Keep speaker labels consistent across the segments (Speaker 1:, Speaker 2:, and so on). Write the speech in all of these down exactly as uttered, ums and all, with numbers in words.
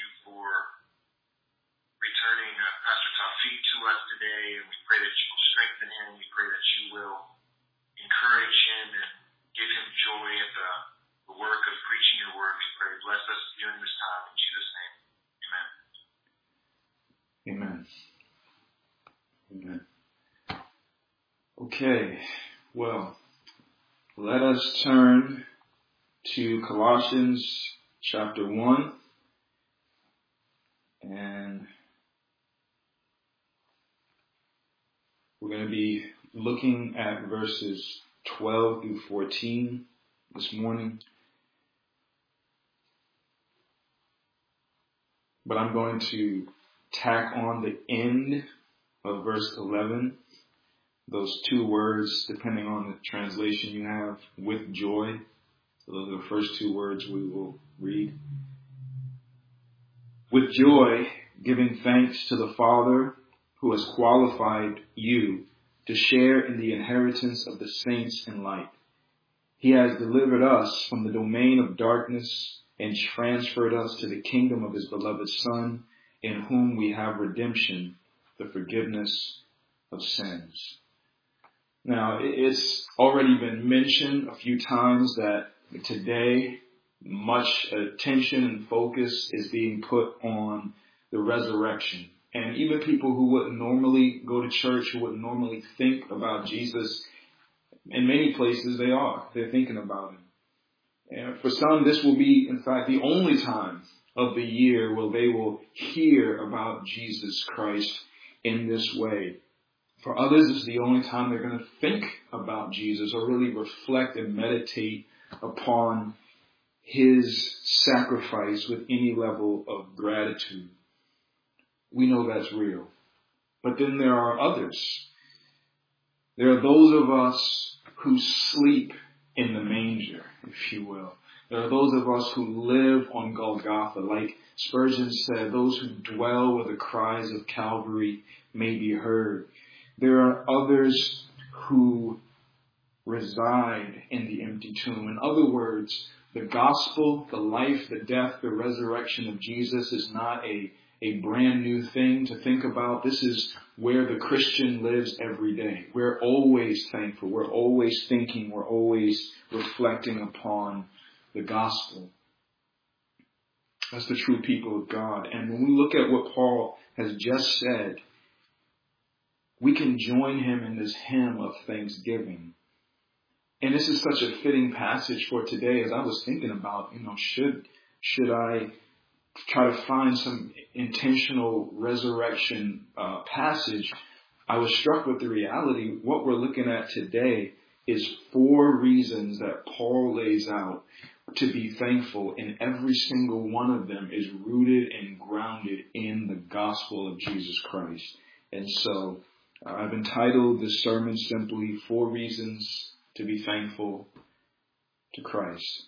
Speaker 1: you for returning uh, Pastor Tawfiq to us today, and we pray that you will strengthen him. We pray that you will encourage him and give him joy in the, the work of preaching your word. We pray, bless us during this time. In Jesus' name, amen.
Speaker 2: Amen. Amen. Okay, well, let us turn to Colossians chapter one, and we're going to be looking at verses twelve through fourteen this morning. But I'm going to tack on the end of verse eleven, those two words, depending on the translation you have, with joy. So those are the first two words we will read. With joy, giving thanks to the Father who has qualified you to share in the inheritance of the saints in light. He has delivered us from the domain of darkness and transferred us to the kingdom of his beloved Son, in whom we have redemption, the forgiveness of sins. Now, it's already been mentioned a few times that today much attention and focus is being put on the resurrection. And even people who wouldn't normally go to church, who wouldn't normally think about Jesus, in many places they are. They're thinking about him. And for some, this will be, in fact, the only time of the year where they will hear about Jesus Christ in this way. For others, it's the only time they're going to think about Jesus or really reflect and meditate upon his sacrifice with any level of gratitude. We know that's real. But then there are others. There are those of us who sleep in the manger, if you will. There are those of us who live on Golgotha. Like Spurgeon said, those who dwell where the cries of Calvary may be heard. There are others who reside in the empty tomb. In other words, the gospel, the life, the death, the resurrection of Jesus is not a, a brand new thing to think about. This is where the Christian lives every day. We're always thankful. We're always thinking. We're always reflecting upon the gospel. That's the true people of God. And when we look at what Paul has just said, we can join him in this hymn of thanksgiving. And this is such a fitting passage for today, as I was thinking about, you know, should, should I try to find some intentional resurrection uh, passage? I was struck with the reality. What we're looking at today is four reasons that Paul lays out to be thankful, and every single one of them is rooted and grounded in the gospel of Jesus Christ. And so uh, I've entitled this sermon simply, Four Reasons to be Thankful to Christ.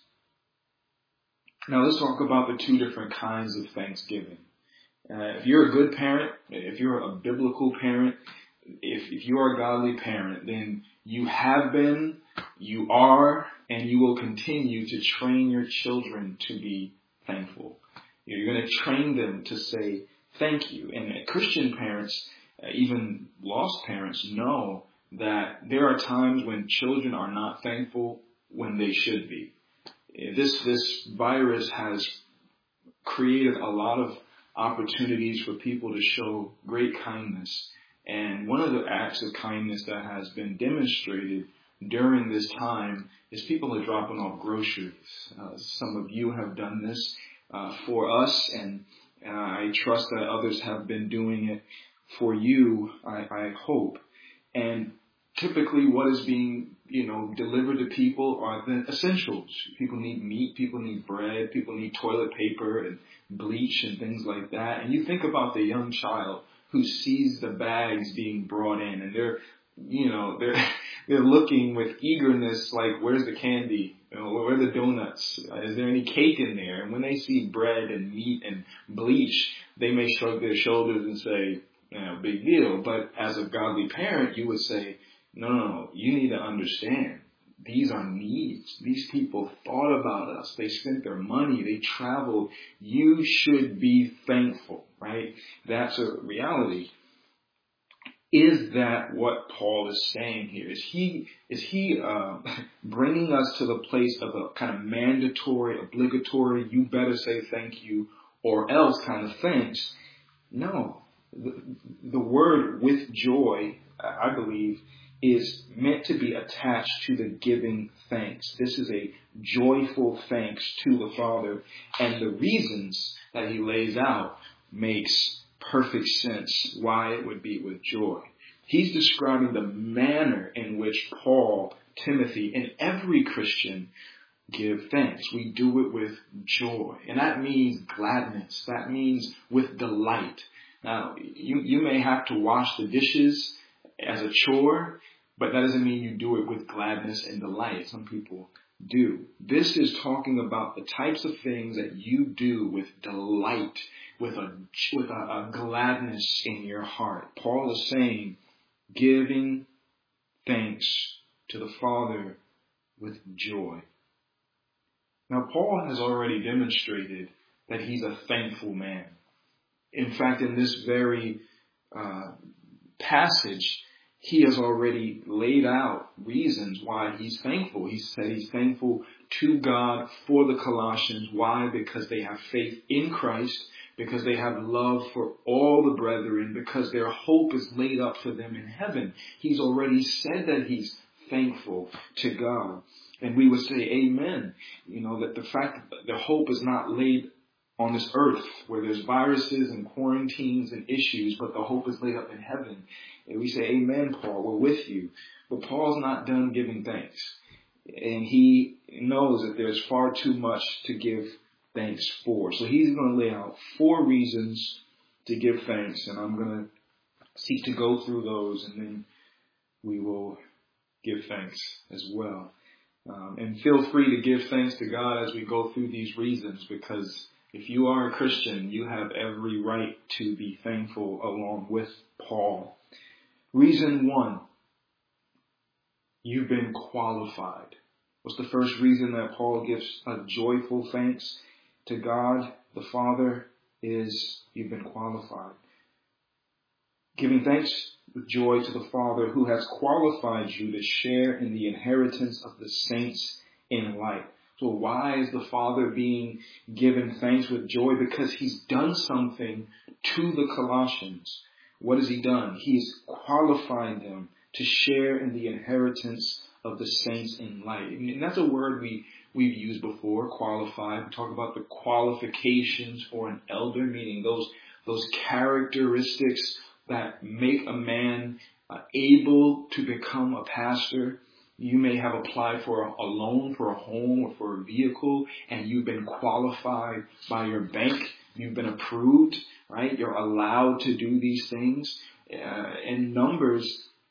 Speaker 2: Now let's talk about the two different kinds of thanksgiving. Uh, if you're a good parent, if you're a biblical parent, if, if you are a godly parent, then you have been, you are, and you will continue to train your children to be thankful. You're going to train them to say thank you. And Christian parents, uh, even lost parents, know that there are times when children are not thankful when they should be. This, this virus has created a lot of opportunities for people to show great kindness. And one of the acts of kindness that has been demonstrated during this time is people are dropping off groceries. Uh, some of you have done this uh, for us, and uh, I trust that others have been doing it for you, I, I hope. And typically what is being, you know, delivered to people are the essentials. People need meat, people need bread, people need toilet paper and bleach and things like that. And you think about the young child who sees the bags being brought in, and they're, you know, they're they're looking with eagerness, like, where's the candy? You know, where are the donuts? Is there any cake in there? And when they see bread and meat and bleach, they may shrug their shoulders and say, you know, big deal. But as a godly parent, you would say, no, no, no, you need to understand. these are needs. These people thought about us. They spent their money. They traveled. You should be thankful, right? That's a reality. Is that what Paul is saying here? Is he is he uh, bringing us to the place of a kind of mandatory, obligatory, you better say thank you or else kind of thanks? No. The, the word with joy, I believe, is meant to be attached to the giving thanks. This is a joyful thanks to the Father, and the reasons that he lays out makes perfect sense why it would be with joy. He's describing the manner in which Paul, Timothy, and every Christian give thanks. We do it with joy, and that means gladness. That means with delight. Now, you, you may have to wash the dishes as a chore, but that doesn't mean you do it with gladness and delight. Some people do. This is talking about the types of things that you do with delight, with a with a, a gladness in your heart. Paul is saying, giving thanks to the Father with joy. Now, Paul has already demonstrated that he's a thankful man. In fact, in this very uh, passage, he has already laid out reasons why he's thankful. He said he's thankful to God for the Colossians. Why? Because they have faith in Christ, because they have love for all the brethren, because their hope is laid up for them in heaven. He's already said that he's thankful to God. And we would say amen. You know, that the fact that the hope is not laid on this earth where there's viruses and quarantines and issues, but the hope is laid up in heaven. And we say, amen, Paul, we're with you. But Paul's not done giving thanks. And he knows that there's far too much to give thanks for. So he's going to lay out four reasons to give thanks. And I'm going to seek to go through those, and then we will give thanks as well. Um, and feel free to give thanks to God as we go through these reasons, because if you are a Christian, you have every right to be thankful along with Paul. Reason one, you've been qualified. What's the first reason that Paul gives a joyful thanks to God, the Father, is you've been qualified. Giving thanks with joy to the Father who has qualified you to share in the inheritance of the saints in light. So why is the Father being given thanks with joy? Because he's done something to the Colossians. What has he done? He's qualified them to share in the inheritance of the saints in light. And that's a word we, we've used before, qualified. We talk about the qualifications for an elder, meaning those, those characteristics that make a man uh, able to become a pastor. You may have applied for a, a loan for a home or for a vehicle, and you've been qualified by your bank. You've been approved, right? You're allowed to do these things. Uh, in Numbers,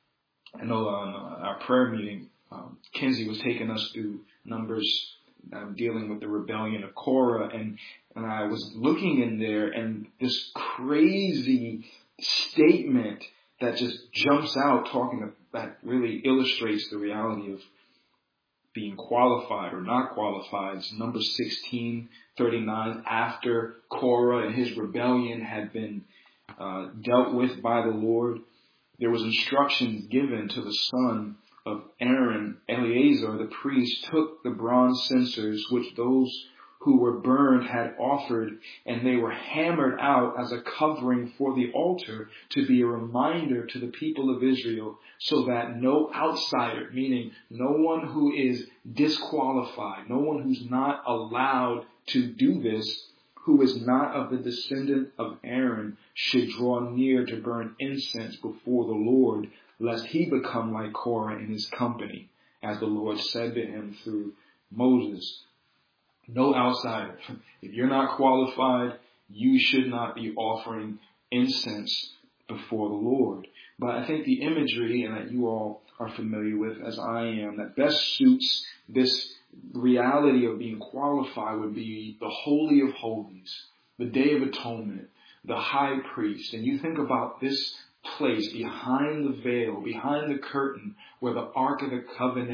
Speaker 2: I know on uh, our prayer meeting, um, Kenzie was taking us through Numbers, um, dealing with the rebellion of Korah, and, and I was looking in there, and this crazy statement that just jumps out, talking that really illustrates the reality of being qualified or not qualified. It's Numbers sixteen thirty-nine. After Korah and his rebellion had been uh, dealt with by the Lord, there was instructions given to the son of Aaron. Eleazar, the priest, took the bronze censers which those who were burned had offered, and they were hammered out as a covering for the altar to be a reminder to the people of Israel, so that no outsider, meaning no one who is disqualified, no one who's not allowed to do this, who is not of the descendant of Aaron, should draw near to burn incense before the Lord, lest he become like Korah in his company, as the Lord said to him through Moses. No outsider. If you're not qualified, you should not be offering incense before the Lord. But I think the imagery, and that you all are familiar with as I am, that best suits this reality of being qualified would be the Holy of Holies, the Day of Atonement, the high priest. And you think about this place behind the veil, behind the curtain, where the Ark of the Covenant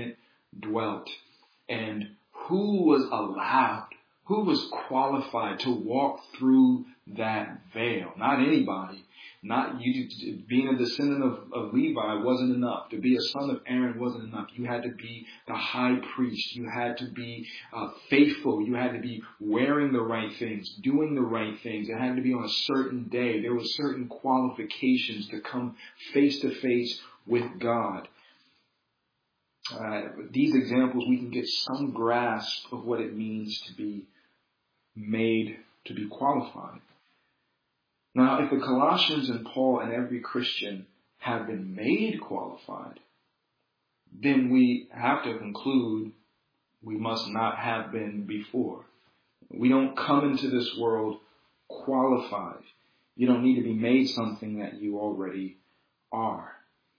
Speaker 2: dwelt. And who was allowed, who was qualified to walk through that veil? Not anybody. Not you. Being a descendant of, of Levi wasn't enough. To be a son of Aaron wasn't enough. You had to be the high priest. You had to be uh, faithful. You had to be wearing the right things, doing the right things. It had to be on a certain day. There were certain qualifications to come face to face with God. Uh, these examples, we can get some grasp of what it means to be made, to be qualified. Now, if the Colossians and Paul and every Christian have been made qualified, then we have to conclude we must not have been before. We don't come into this world qualified. You don't need to be made something that you already are.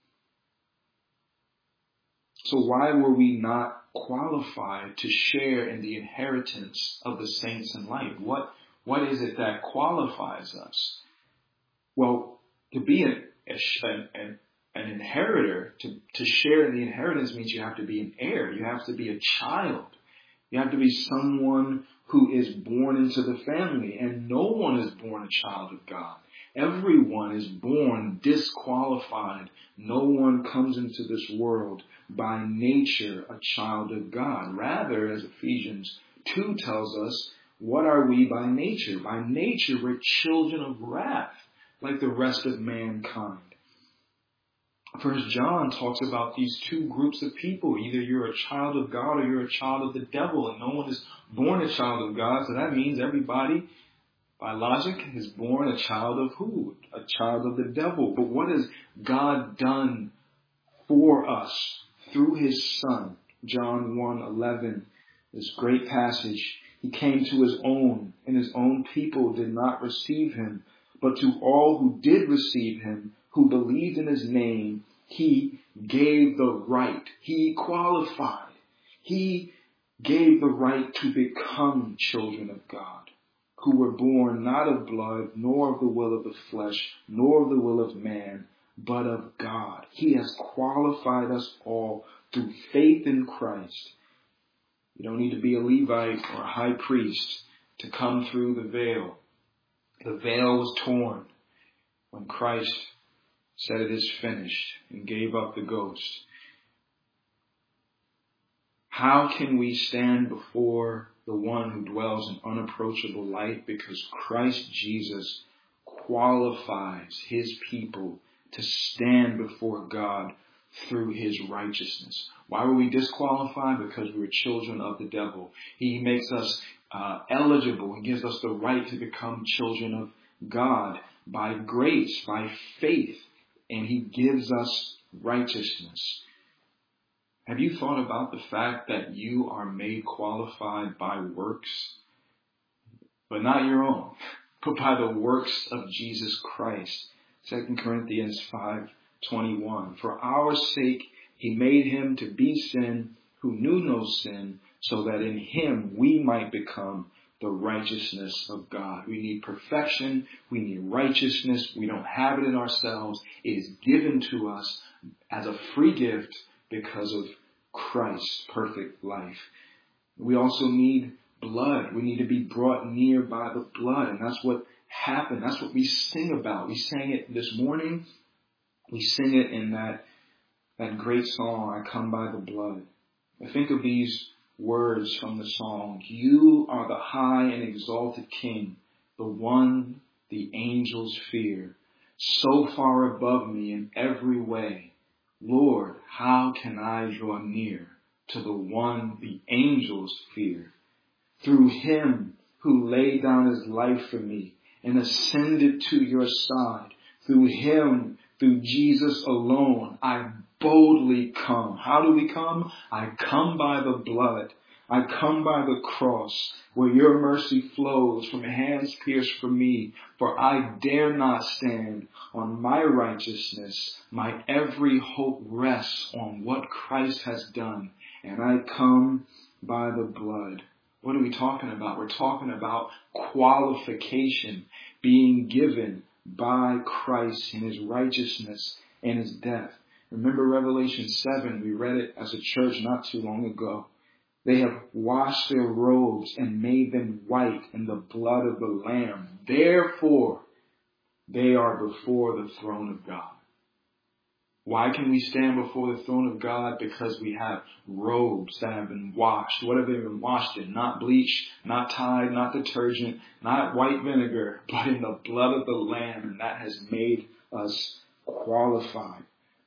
Speaker 2: So why were we not qualified to share in the inheritance of the saints in light? What, what is it that qualifies us? Well, to be an, an, an inheritor, to, to share in the inheritance means you have to be an heir. You have to be a child. You have to be someone who is born into the family. And no one is born a child of God. Everyone is born disqualified. No one comes into this world by nature a child of God. Rather, as Ephesians two tells us, what are we by nature? By nature, we're children of wrath, like the rest of mankind. First John talks about these two groups of people. Either you're a child of God or you're a child of the devil. And no one is born a child of God. So that means everybody, by logic, is born a child of who? A child of the devil. But what has God done for us through his Son? John one eleven, this great passage. He came to his own, and his own people did not receive him. But to all who did receive him, who believed in his name, he gave the right. He qualified. He gave the right to become children of God, who were born not of blood, nor of the will of the flesh, nor of the will of man, but of God. He has qualified us all through faith in Christ. You don't need to be a Levite or a high priest to come through the veil. The veil was torn when Christ said it is finished and gave up the ghost. How can we stand before the one who dwells in unapproachable light? Because Christ Jesus qualifies his people to stand before God through his righteousness. Why were we disqualified? Because we were children of the devil. He makes us uh, eligible. He gives us the right to become children of God by grace, by faith, and he gives us righteousness. Have you thought about the fact that you are made qualified by works? But not your own, but by the works of Jesus Christ. Second Corinthians five twenty-one. For our sake he made him to be sin who knew no sin, so that in him we might become the righteousness of God. We need perfection. We need righteousness. We don't have it in ourselves. It is given to us as a free gift because of Christ's perfect life. We also need blood. We need to be brought near by the blood. And that's what happened. That's what we sing about. We sang it this morning. We sing it in that, that great song, I Come by the Blood. I think of these words from the song. You are the high and exalted King, the one the angels fear, so far above me in every way. Lord, how can I draw near to the one the angels fear? Through him who laid down his life for me and ascended to your side, through him, through Jesus alone, I boldly come. How do we come? I come by the blood. I come by the cross where your mercy flows from hands pierced for me. For I dare not stand on my righteousness. My every hope rests on what Christ has done. And I come by the blood. What are we talking about? We're talking about qualification being given by Christ in his righteousness and his death. Remember Revelation seven, we read it as a church not too long ago. They have washed their robes and made them white in the blood of the Lamb. Therefore, they are before the throne of God. Why can we stand before the throne of God? Because we have robes that have been washed. What have they been washed in? Not bleach, not Tide, not detergent, not white vinegar, but in the blood of the Lamb. And that has made us qualified.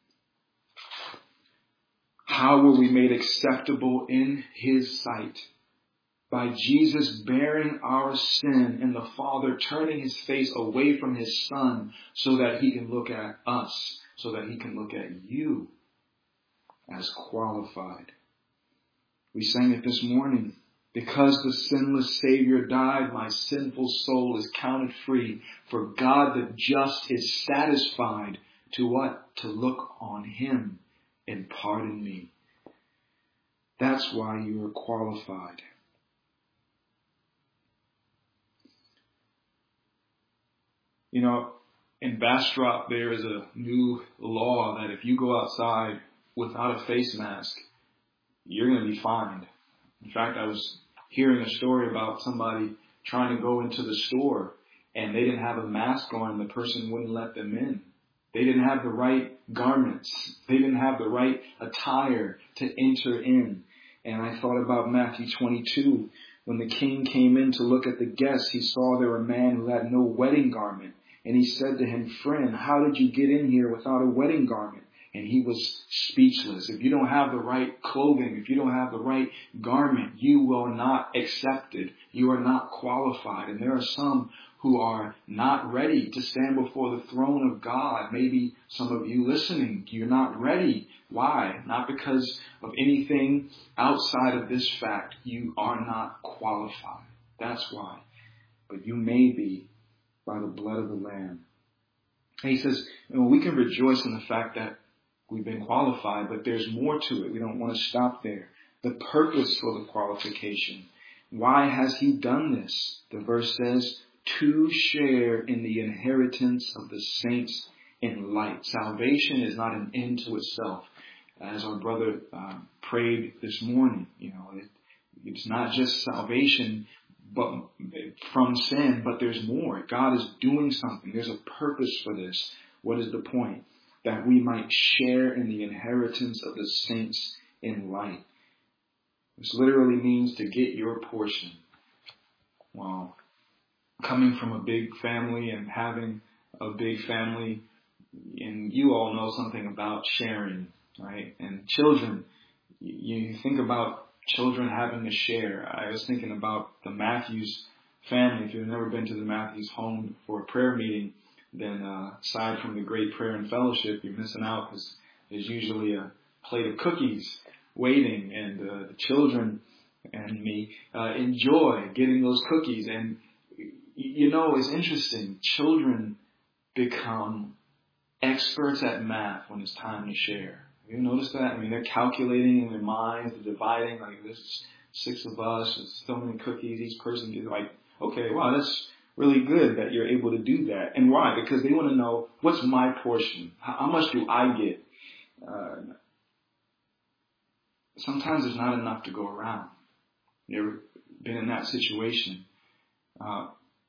Speaker 2: How were we made acceptable in His sight? By Jesus bearing our sin and the Father turning His face away from His Son so that He can look at us, so that He can look at you as qualified. We sang it this morning. Because the sinless Savior died, my sinful soul is counted free. For God the just is satisfied to what? To look on Him and pardon me. That's why you are qualified. You know, in Bastrop, there is a new law that if you go outside without a face mask, you're going to be fined. In fact, I was hearing a story about somebody trying to go into the store and they didn't have a mask on and the person wouldn't let them in. They didn't have the right garments. They didn't have the right attire to enter in. And I thought about Matthew twenty-two. When the king came in to look at the guests, he saw there a man who had no wedding garment. And he said to him, friend, how did you get in here without a wedding garment? And he was speechless. If you don't have the right clothing, if you don't have the right garment, you will not accepted. You are not qualified. And there are some who are not ready to stand before the throne of God. Maybe some of you listening, you're not ready. Why? Not because of anything outside of this fact. You are not qualified. That's why. But you may be by the blood of the Lamb. And he says, you know, we can rejoice in the fact that we've been qualified, but there's more to it. We don't want to stop there. The purpose for the qualification. Why has he done this? The verse says, to share in the inheritance of the saints in light. Salvation is not an end to itself. As our brother uh, prayed this morning, you know, it, it's not just salvation but from sin, but there's more. God is doing something. There's a purpose for this. What is the point? That we might share in the inheritance of the saints in light. This literally means to get your portion. Wow. Coming from a big family and having a big family, and you all know something about sharing, right? And children, you think about children having to share. I was thinking about the Matthews family. If you've never been to the Matthews home for a prayer meeting, then uh, aside from the great prayer and fellowship, you're missing out because there's usually a plate of cookies waiting, and uh, the children and me uh, enjoy getting those cookies. And you know, it's interesting. Children become experts at math when it's time to share. You notice that? I mean, they're calculating in their minds, they're dividing, like, this is six of us, there's so many cookies, each person gets like, okay, wow, that's really good that you're able to do that. And why? Because they want to know, what's my portion? How, how much do I get? Uh, sometimes there's not enough to go around. You ever been in that situation? Uh,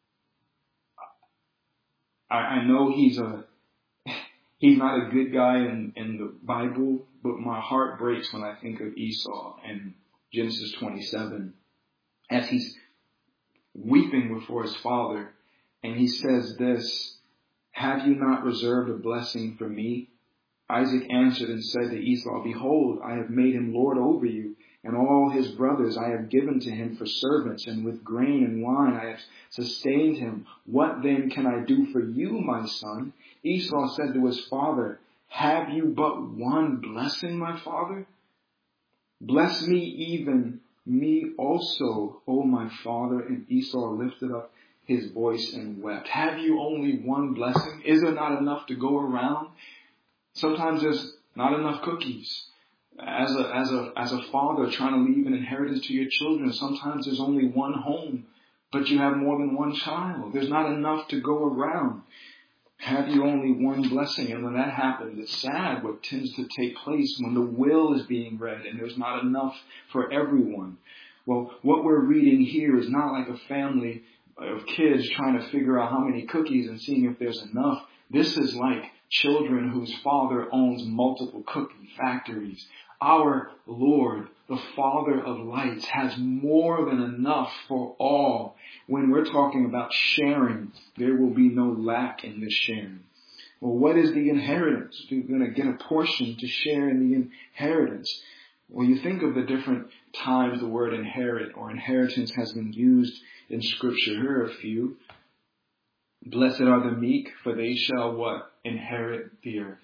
Speaker 2: I, I know he's a He's not a good guy in, in the Bible, but my heart breaks when I think of Esau in Genesis twenty-seven. As he's weeping before his father, and he says this, have you not reserved a blessing for me? Isaac answered and said to Esau, behold, I have made him lord over you, and all his brothers I have given to him for servants, and with grain and wine I have sustained him. What then can I do for you, my son? Esau said to his father, have you but one blessing, my father? Bless me, even me also, O my father. And Esau lifted up his voice and wept. Have you only one blessing? Is there not enough to go around? Sometimes there's not enough cookies. As a, as a, as a father trying to leave an inheritance to your children, sometimes there's only one home, but you have more than one child. There's not enough to go around. have you only one blessing? And when that happens, it's sad what tends to take place when the will is being read and there's not enough for everyone. Well, what we're reading here is not like a family of kids trying to figure out how many cookies and seeing if there's enough. This is like children whose father owns multiple cookie factories. Our Lord, the Father of lights, has more than enough for all. When we're talking about sharing, there will be no lack in this sharing. Well, what is the inheritance? You're going to get a portion to share in the inheritance. Well, you think of the different times the word inherit or inheritance has been used in Scripture. Here are a few. Blessed are the meek, for they shall what? Inherit the earth.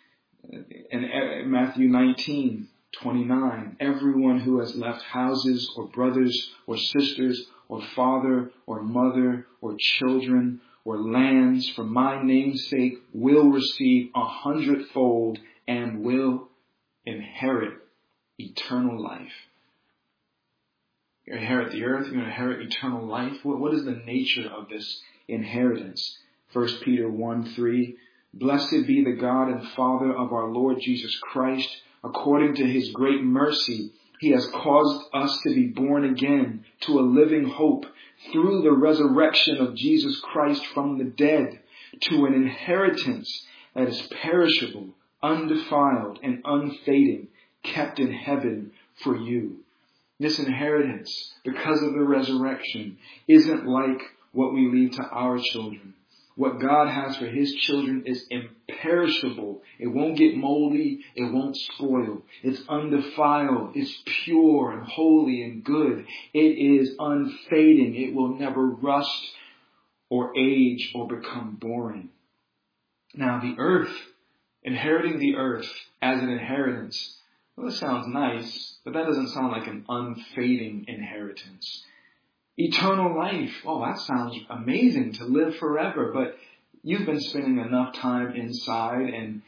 Speaker 2: In Matthew nineteen twenty-nine, everyone who has left houses or brothers or sisters or father or mother or children or lands for my name's sake will receive a hundredfold and will inherit eternal life. You inherit the earth, you inherit eternal life. What, what is the nature of this inheritance? First Peter one three, blessed be the God and Father of our Lord Jesus Christ. According to his great mercy, he has caused us to be born again to a living hope through the resurrection of Jesus Christ from the dead, to an inheritance that is perishable, undefiled, and unfading, kept in heaven for you. This inheritance, because of the resurrection, isn't like what we leave to our children. What God has for his children is imperishable. It won't get moldy. It won't spoil. It's undefiled. It's pure and holy and good. It is unfading. It will never rust or age or become boring. Now, the earth, inheriting the earth as an inheritance, well, that sounds nice, but that doesn't sound like an unfading inheritance. Eternal life. Oh, that sounds amazing, to live forever. But you've been spending enough time inside, and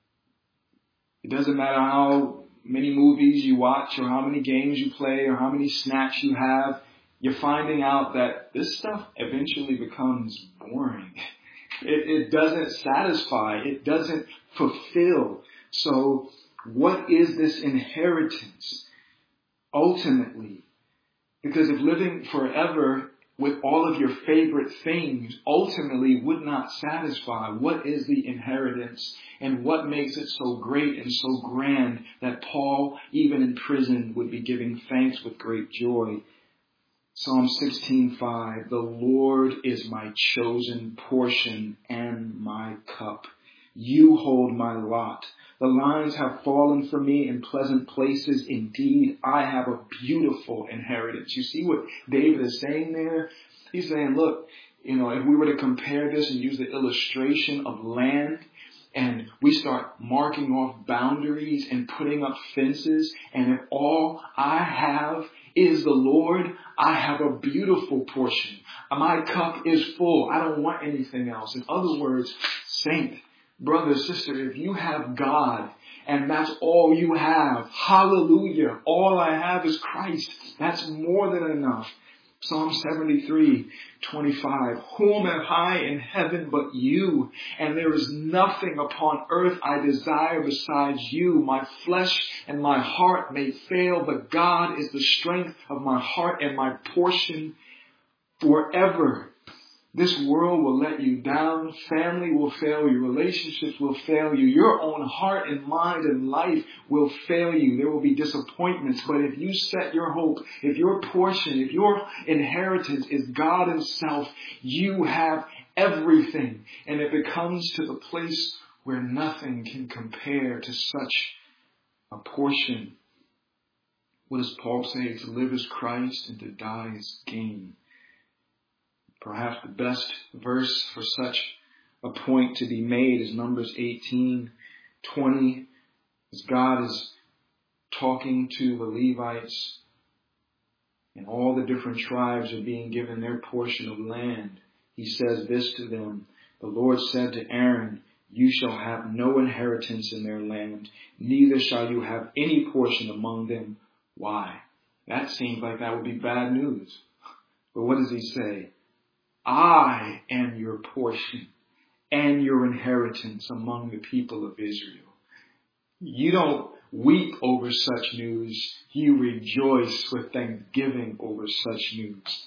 Speaker 2: it doesn't matter how many movies you watch or how many games you play or how many snacks you have, you're finding out that this stuff eventually becomes boring. It, it doesn't satisfy. It doesn't fulfill. So what is this inheritance? Ultimately, because if living forever with all of your favorite things ultimately would not satisfy, what is the inheritance and what makes it so great and so grand that Paul, even in prison, would be giving thanks with great joy? Psalm sixteen five, the Lord is my chosen portion and my cup. You hold my lot. The lines have fallen for me in pleasant places. Indeed, I have a beautiful inheritance. You see what David is saying there? He's saying, look, you know, if we were to compare this and use the illustration of land, and we start marking off boundaries and putting up fences, and if all I have is the Lord, I have a beautiful portion. My cup is full. I don't want anything else. In other words, saint, brother, sister, if you have God and that's all you have, hallelujah, all I have is Christ. That's more than enough. Psalm seventy-three twenty-five, whom have I in heaven but you? And there is nothing upon earth I desire besides you. My flesh and my heart may fail, but God is the strength of my heart and my portion forever. This world will let you down. Family will fail you. Relationships will fail you. Your own heart and mind and life will fail you. There will be disappointments. But if you set your hope, if your portion, if your inheritance is God himself, you have everything. And if it comes to the place where nothing can compare to such a portion, what does Paul say? To live is Christ and to die is gain. Perhaps the best verse for such a point to be made is Numbers eighteen twenty, as God is talking to the Levites and all the different tribes are being given their portion of land. He says this to them, the Lord said to Aaron, you shall have no inheritance in their land, neither shall you have any portion among them. Why? That seems like that would be bad news. But what does he say? I am your portion and your inheritance among the people of Israel. You don't weep over such news. You rejoice with thanksgiving over such news.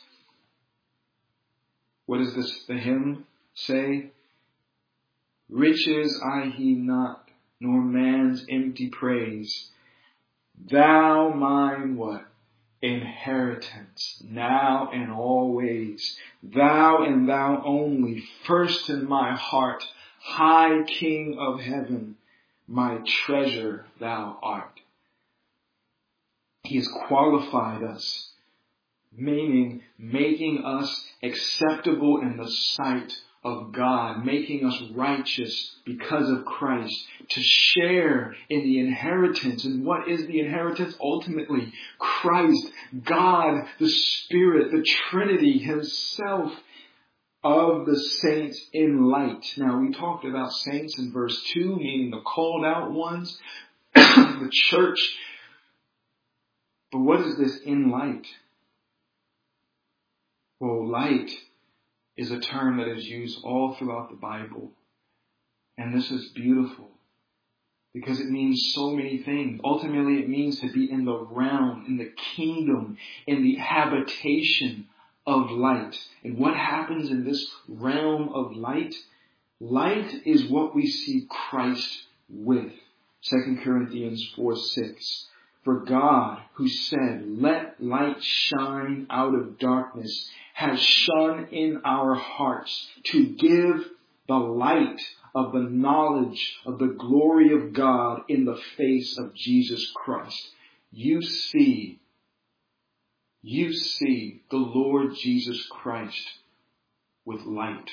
Speaker 2: What does this, the hymn say? Riches I heed not, nor man's empty praise. Thou mine what? Inheritance, now and always. Thou and thou only, first in my heart, high King of heaven, my treasure thou art. He has qualified us, meaning making us acceptable in the sight of God, making us righteous because of Christ, to share in the inheritance. And what is the inheritance? Ultimately, Christ, God, the Spirit, the Trinity Himself of the saints in light. Now, we talked about saints in verse two, meaning the called out ones, the church. But what is this in light? Well, light is a term that is used all throughout the Bible. And this is beautiful because it means so many things. Ultimately, it means to be in the realm, in the kingdom, in the habitation of light. And what happens in this realm of light? Light is what we see Christ with. Second Corinthians four six. For God, who said, let light shine out of darkness, has shone in our hearts to give the light of the knowledge of the glory of God in the face of Jesus Christ. You see, you see the Lord Jesus Christ with light.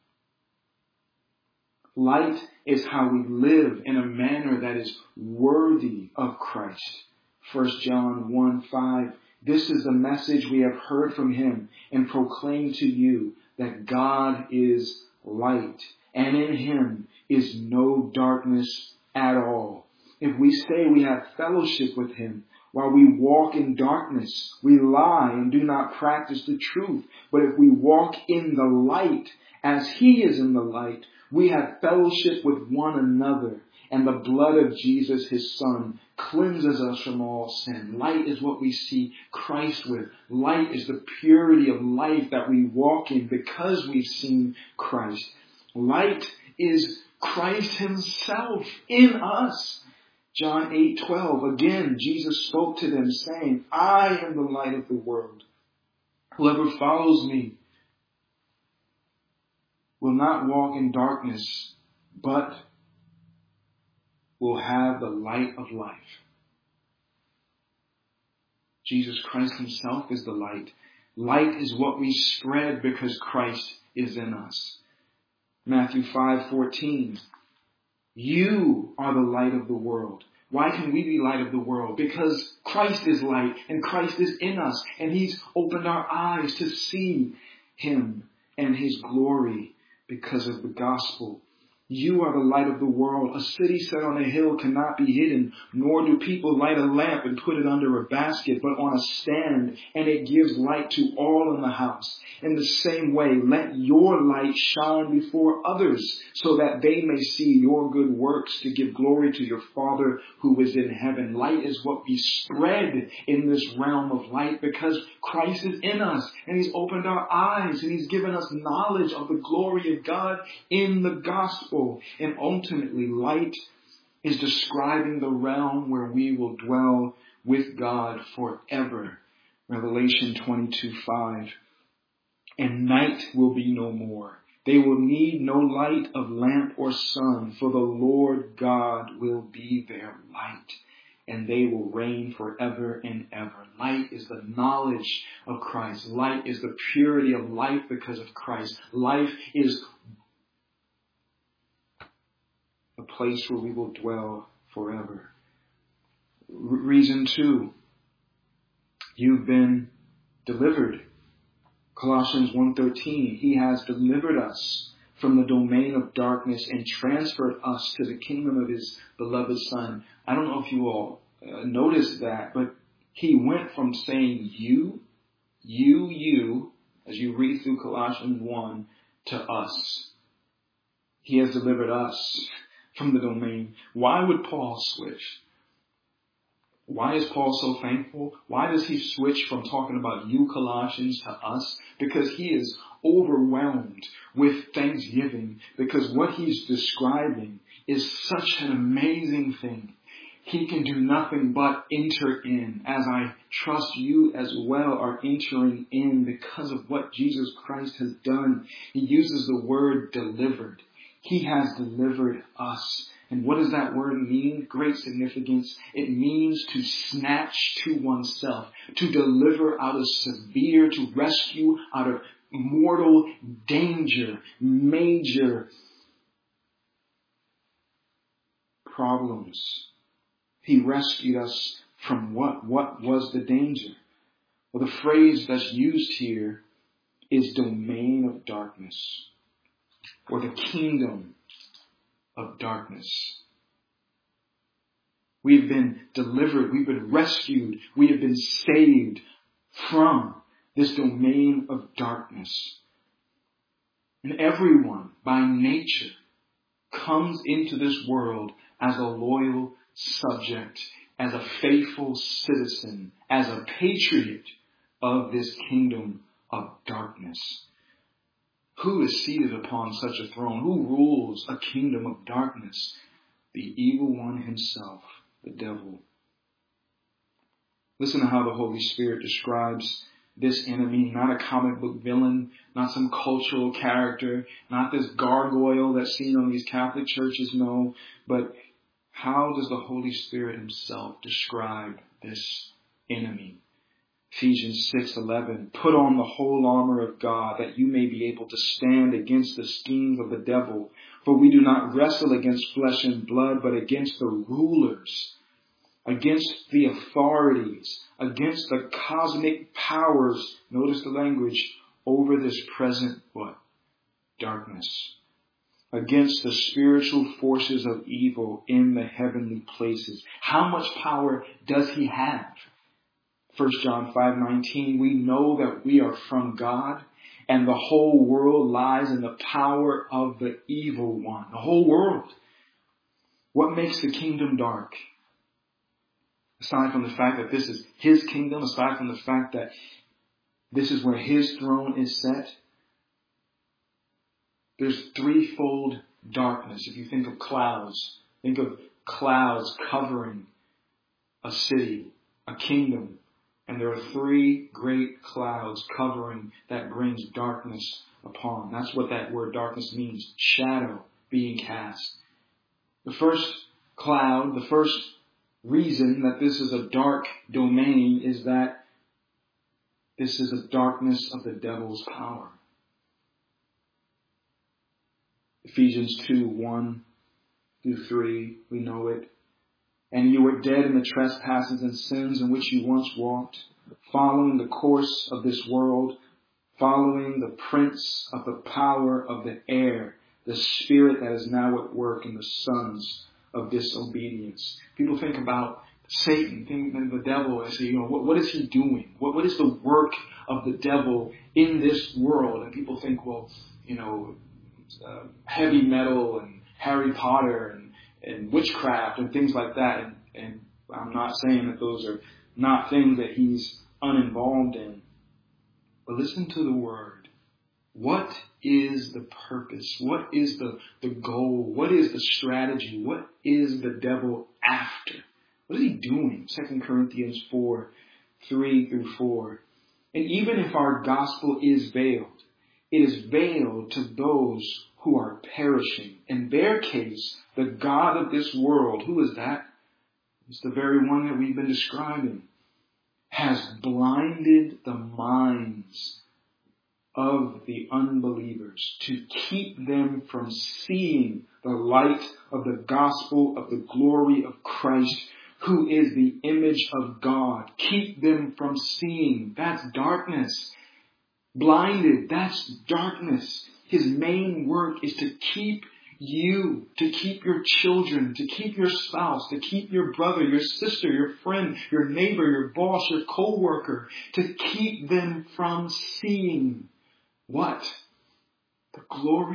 Speaker 2: Light is how we live in a manner that is worthy of Christ. First John one five. This is the message we have heard from Him and proclaim to you, that God is light, and in Him is no darkness at all. If we say we have fellowship with Him while we walk in darkness, we lie and do not practice the truth. But if we walk in the light as He is in the light, we have fellowship with one another. And the blood of Jesus, His Son, cleanses us from all sin. Light is what we see Christ with. Light is the purity of life that we walk in because we've seen Christ. Light is Christ Himself in us. John eight twelve. Again, Jesus spoke to them saying, I am the light of the world. Whoever follows me will not walk in darkness, but will have the light of life. Jesus Christ Himself is the light. Light is what we spread because Christ is in us. Matthew five fourteen. You are the light of the world. Why can we be light of the world? Because Christ is light and Christ is in us, and He's opened our eyes to see Him and His glory because of the gospel. You are the light of the world. A city set on a hill cannot be hidden, nor do people light a lamp and put it under a basket, but on a stand, and it gives light to all in the house. In the same way, let your light shine before others, so that they may see your good works to give glory to your Father who is in heaven. Light is what we spread in this realm of light because Christ is in us, and He's opened our eyes, and He's given us knowledge of the glory of God in the gospel. And ultimately, light is describing the realm where we will dwell with God forever. Revelation twenty-two five. And night will be no more. They will need no light of lamp or sun, for the Lord God will be their light, and they will reign forever and ever. Light is the knowledge of Christ. Light is the purity of life because of Christ. Life is a place where we will dwell forever. Reason two, you've been delivered. Colossians one thirteen, He has delivered us from the domain of darkness and transferred us to the kingdom of His beloved Son. I don't know if you all uh, noticed that, but He went from saying you, you, you, as you read through Colossians one, to us. He has delivered us from the domain. Why would Paul switch? Why is Paul so thankful? Why does he switch from talking about you Colossians to us? Because he is overwhelmed with thanksgiving, because what he's describing is such an amazing thing. He can do nothing but enter in, as I trust you as well are entering in because of what Jesus Christ has done. He uses the word delivered. He has delivered us. And what does that word mean? Great significance. It means to snatch to oneself, to deliver out of severe, to rescue out of mortal danger, major problems. He rescued us from what? What was the danger? Well, the phrase that's used here is domain of darkness, or the kingdom of darkness. We've been delivered. We've been rescued. We have been saved from this domain of darkness. And everyone, by nature, comes into this world as a loyal subject, as a faithful citizen, as a patriot of this kingdom of darkness. Who is seated upon such a throne? Who rules a kingdom of darkness? The evil one himself, the devil. Listen to how the Holy Spirit describes this enemy, not a comic book villain, not some cultural character, not this gargoyle that's seen on these Catholic churches, no, but how does the Holy Spirit himself describe this enemy? Ephesians six eleven, put on the whole armor of God that you may be able to stand against the schemes of the devil. For we do not wrestle against flesh and blood, but against the rulers, against the authorities, against the cosmic powers, notice the language, over this present what? Darkness. Against the spiritual forces of evil in the heavenly places. How much power does he have? First John five nineteen, we know that we are from God and the whole world lies in the power of the evil one. The whole world. What makes the kingdom dark? Aside from the fact that this is his kingdom, aside from the fact that this is where his throne is set, there's threefold darkness. If you think of clouds, think of clouds covering a city, a kingdom. And there are three great clouds covering that brings darkness upon. That's what that word darkness means. Shadow being cast. The first cloud, the first reason that this is a dark domain is that this is a darkness of the devil's power. Ephesians two, one through three, we know it. And you were dead in the trespasses and sins in which you once walked, following the course of this world, following the prince of the power of the air, the spirit that is now at work in the sons of disobedience. People think about Satan, think of the devil, and say, you know, what, what is he doing? What, what is the work of the devil in this world? And people think, well, you know, uh, heavy metal and Harry Potter and and witchcraft and things like that. And, and I'm not saying that those are not things that he's uninvolved in. But listen to the word. What is the purpose? What is the, the goal? What is the strategy? What is the devil after? What is he doing? Second Corinthians four, three through four. And even if our gospel is veiled, it is veiled to those who are perishing. In their case, the God of this world, who is that? It's the very one that we've been describing, has blinded the minds of the unbelievers to keep them from seeing the light of the gospel of the glory of Christ, who is the image of God. Keep them from seeing. That's darkness. Blinded, that's darkness. His main work is to keep you, to keep your children, to keep your spouse, to keep your brother, your sister, your friend, your neighbor, your boss, your co-worker, to keep them from seeing what? The glory of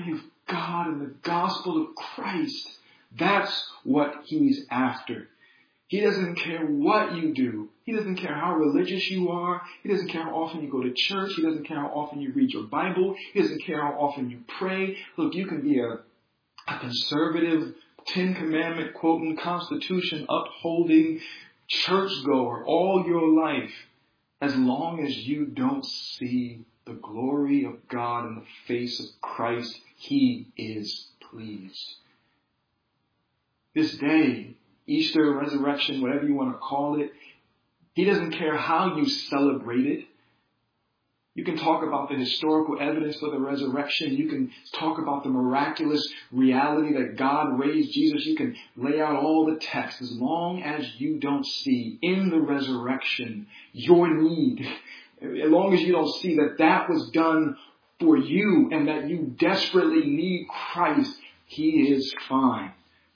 Speaker 2: God and the gospel of Christ. That's what he's after. He doesn't care what you do. He doesn't care how religious you are. He doesn't care how often you go to church. He doesn't care how often you read your Bible. He doesn't care how often you pray. Look, you can be a, a conservative, Ten Commandment quoting, Constitution upholding churchgoer all your life. As long as you don't see the glory of God in the face of Christ, he is pleased. This day, Easter, resurrection, whatever you want to call it, he doesn't care how you celebrate it. You can talk about the historical evidence for the resurrection. You can talk about the miraculous reality that God raised Jesus. You can lay out all the text. As long as you don't see in the resurrection your need, as long as you don't see that that was done for you and that you desperately need Christ, he is fine.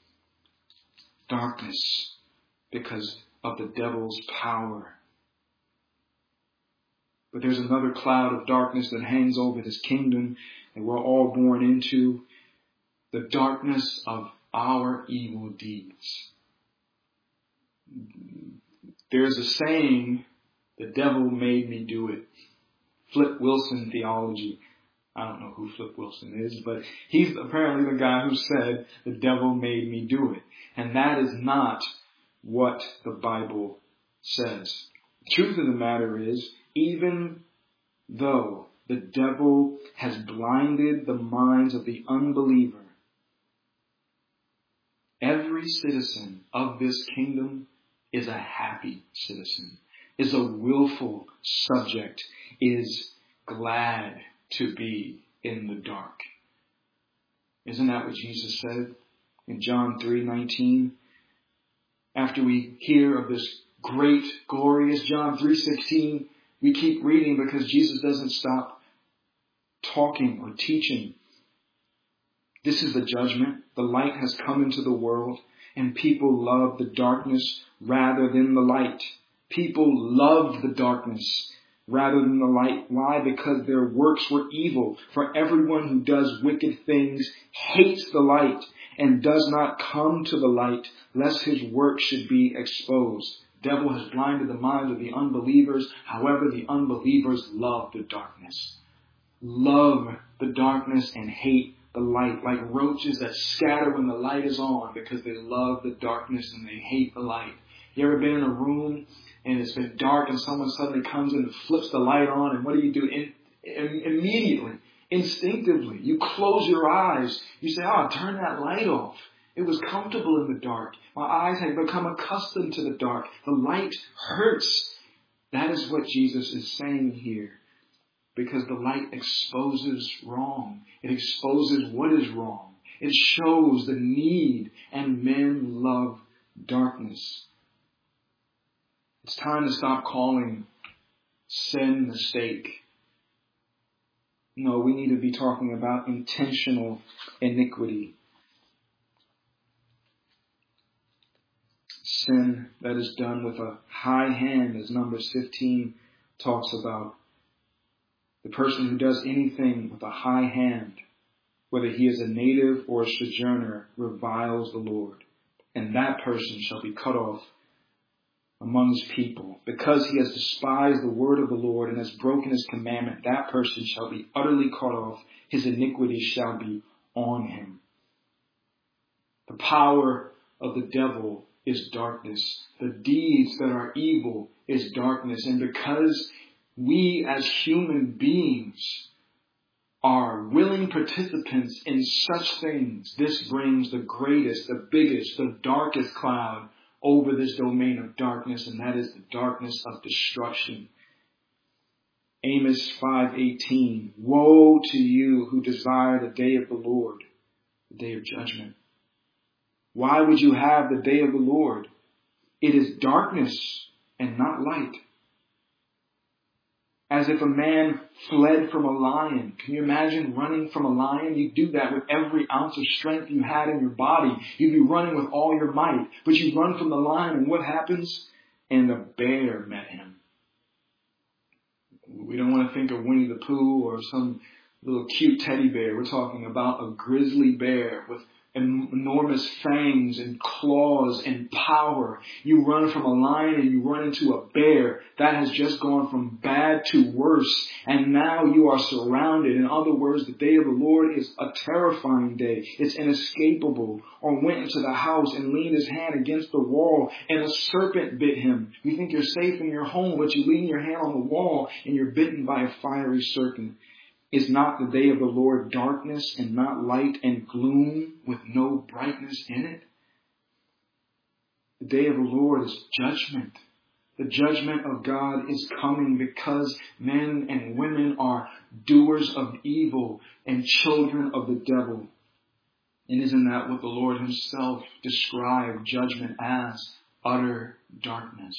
Speaker 2: Darkness because of the devil's power. But there's another cloud of darkness that hangs over this kingdom that we're all born into. The darkness of our evil deeds. There's a saying, the devil made me do it. Flip Wilson theology. I don't know who Flip Wilson is, but he's apparently the guy who said the devil made me do it. And that is not what the Bible says. The truth of the matter is, even though the devil has blinded the minds of the unbeliever, every citizen of this kingdom is a happy citizen, is a willful subject, is glad to be in the dark. Isn't that what Jesus said in John three nineteen? After we hear of this great, glorious John three sixteen, we keep reading because Jesus doesn't stop talking or teaching. This is the judgment. The light has come into the world, and people love the darkness rather than the light. People loved the darkness rather than the light. Why? Because their works were evil. For everyone who does wicked things hates the light and does not come to the light, lest his work should be exposed. The devil has blinded the minds of the unbelievers. However, the unbelievers love the darkness. Love the darkness and hate the light, like roaches that scatter when the light is on because they love the darkness and they hate the light. You ever been in a room and it's been dark and someone suddenly comes in and flips the light on, and what do you do? In, in, immediately, instinctively, you close your eyes. You say, oh, turn that light off. It was comfortable in the dark. My eyes had become accustomed to the dark. The light hurts. That is what Jesus is saying here. Because the light exposes wrong. It exposes what is wrong. It shows the need, and men love darkness. It's time to stop calling sin mistake. No, we need to be talking about intentional iniquity. Sin that is done with a high hand, as Numbers fifteen talks about. The person who does anything with a high hand, whether he is a native or a sojourner, reviles the Lord. And that person shall be cut off among his people. Because he has despised the word of the Lord and has broken his commandment, that person shall be utterly cut off. His iniquity shall be on him. The power of the devil is darkness. The deeds that are evil is darkness. And because we as human beings are willing participants in such things, this brings the greatest, the biggest, the darkest cloud over this domain of darkness, and that is the darkness of destruction. Amos five eighteen, woe to you who desire the day of the Lord, the day of judgment. Why would you have the day of the Lord? It is darkness and not light. As if a man fled from a lion. Can you imagine running from a lion? You'd do that with every ounce of strength you had in your body. You'd be running with all your might. But you run from the lion, and what happens? And the bear met him. We don't want to think of Winnie the Pooh or some little cute teddy bear. We're talking about a grizzly bear with enormous fangs and claws and power. You run from a lion and you run into a bear. That has just gone from bad to worse. And now you are surrounded. In other words, the day of the Lord is a terrifying day. It's inescapable. Or went into the house and leaned his hand against the wall and a serpent bit him. You think you're safe in your home, but you lean your hand on the wall and you're bitten by a fiery serpent. Is not the day of the Lord darkness and not light and gloom with no brightness in it? The day of the Lord is judgment. The judgment of God is coming because men and women are doers of evil and children of the devil. And isn't that what the Lord himself described judgment as? Utter darkness.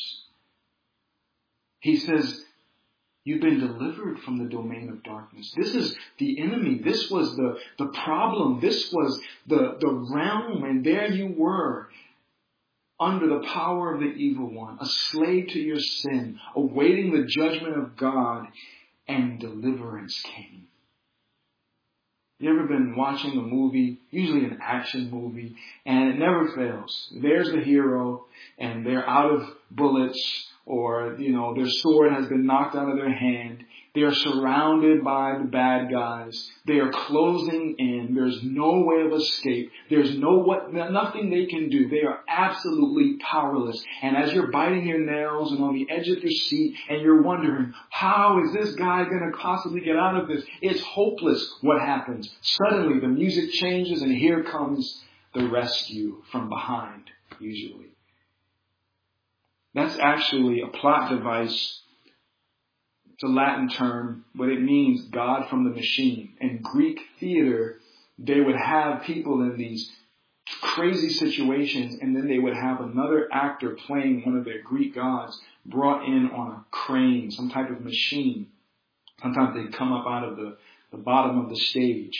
Speaker 2: He says, you've been delivered from the domain of darkness. This is the enemy. This was the, the problem. This was the, the realm. And there you were under the power of the evil one, a slave to your sin, awaiting the judgment of God, and deliverance came. You ever been watching a movie, usually an action movie, and it never fails. There's the hero, and they're out of bullets, or, you know, their sword has been knocked out of their hand. They are surrounded by the bad guys. They are closing in. There's no way of escape. There's no what, nothing they can do. They are absolutely powerless. And as you're biting your nails and on the edge of your seat and you're wondering, how is this guy going to possibly get out of this? It's hopeless. What happens? Suddenly the music changes and here comes the rescue from behind, usually. That's actually a plot device. It's a Latin term, but it means God from the machine. In Greek theater, they would have people in these crazy situations, and then they would have another actor playing one of their Greek gods brought in on a crane, some type of machine. Sometimes they'd come up out of the, the bottom of the stage.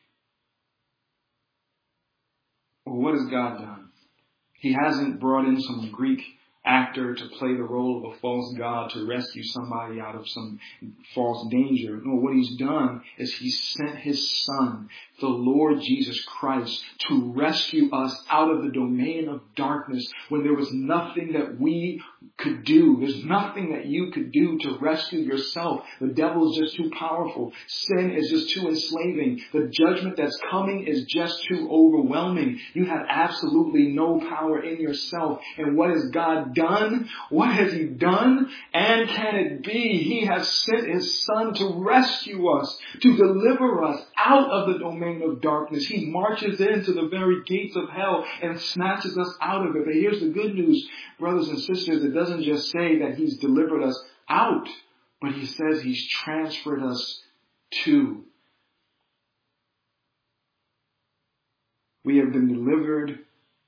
Speaker 2: Well, what has God done? He hasn't brought in some Greek actor to play the role of a false god to rescue somebody out of some false danger. No, what he's done is he sent his son, the Lord Jesus Christ, to rescue us out of the domain of darkness when there was nothing that we could do. There's nothing that you could do to rescue yourself. The devil is just too powerful. Sin is just too enslaving. The judgment that's coming is just too overwhelming. You have absolutely no power in yourself. And what has God done? What has he done? And can it be? He has sent his son to rescue us, to deliver us out of the domain of darkness. He marches into the very gates of hell and snatches us out of it. But here's the good news, brothers and sisters. It doesn't just say that he's delivered us out, but he says he's transferred us to. We have been delivered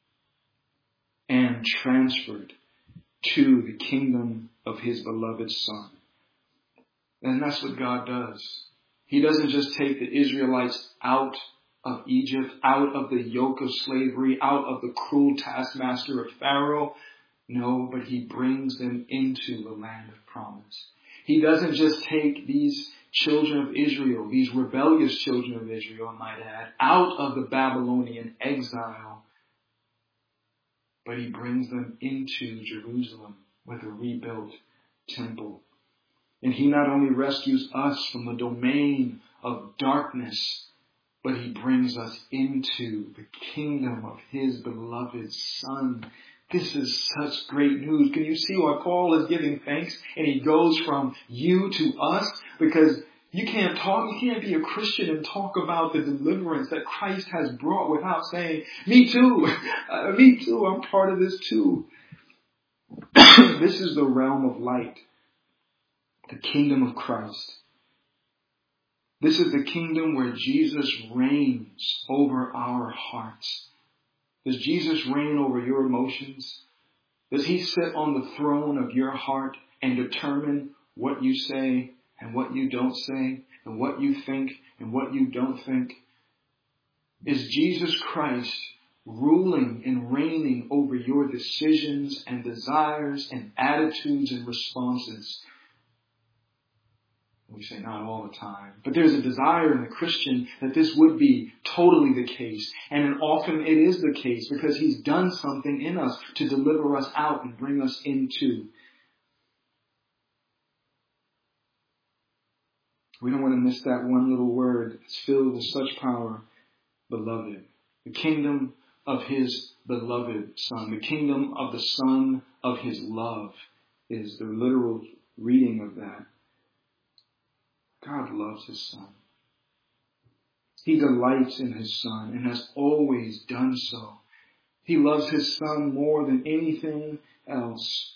Speaker 2: and transferred to the kingdom of his beloved Son. And that's what God does. He doesn't just take the Israelites out of Egypt, out of the yoke of slavery, out of the cruel taskmaster of Pharaoh. No, but he brings them into the land of promise. He doesn't just take these children of Israel, these rebellious children of Israel, I might add, out of the Babylonian exile, but he brings them into Jerusalem with a rebuilt temple. And he not only rescues us from the domain of darkness, but he brings us into the kingdom of his beloved Son. This is such great news. Can you see why Paul is giving thanks? And he goes from you to us, because you can't talk, you can't be a Christian and talk about the deliverance that Christ has brought without saying, me too, uh, me too, I'm part of this too. This is the realm of light, the kingdom of Christ. This is the kingdom where Jesus reigns over our hearts. Does Jesus reign over your emotions? Does he sit on the throne of your heart and determine what you say and what you don't say, and what you think and what you don't think? Is Jesus Christ ruling and reigning over your decisions and desires and attitudes and responses? We say not all the time, but there's a desire in the Christian that this would be totally the case. And often it is the case because he's done something in us to deliver us out and bring us into. We don't want to miss that one little word. It's filled with such power. Beloved. The kingdom of his beloved Son. The kingdom of the Son of his love is the literal reading of that. God loves his Son. He delights in his Son and has always done so. He loves his Son more than anything else.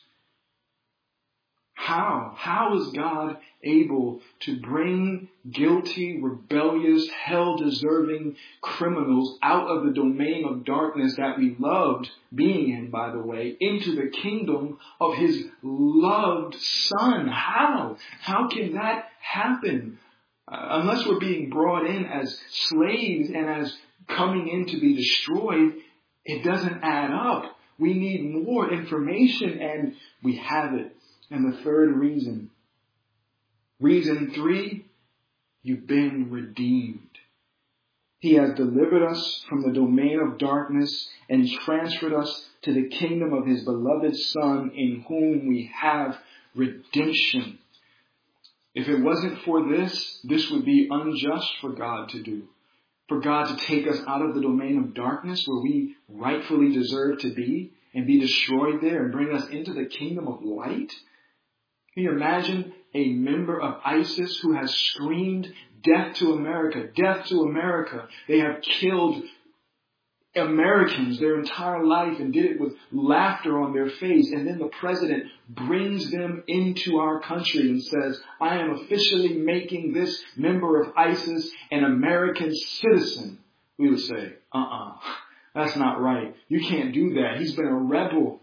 Speaker 2: How? How is God able to bring guilty, rebellious, hell-deserving criminals out of the domain of darkness that we loved being in, by the way, into the kingdom of his loved Son? How? How can that happen? Uh, unless we're being brought in as slaves and as coming in to be destroyed, it doesn't add up. We need more information, and we have it. And the third reason, reason three, you've been redeemed. He has delivered us from the domain of darkness and transferred us to the kingdom of his beloved Son, in whom we have redemption. If it wasn't for this, this would be unjust for God to do. For God to take us out of the domain of darkness where we rightfully deserve to be and be destroyed there and bring us into the kingdom of light. Can you imagine a member of ISIS who has screamed, "Death to America, death to America"? They have killed Americans their entire life and did it with laughter on their face. And then the president brings them into our country and says, "I am officially making this member of ISIS an American citizen." We would say, uh-uh, that's not right. You can't do that. He's been a rebel.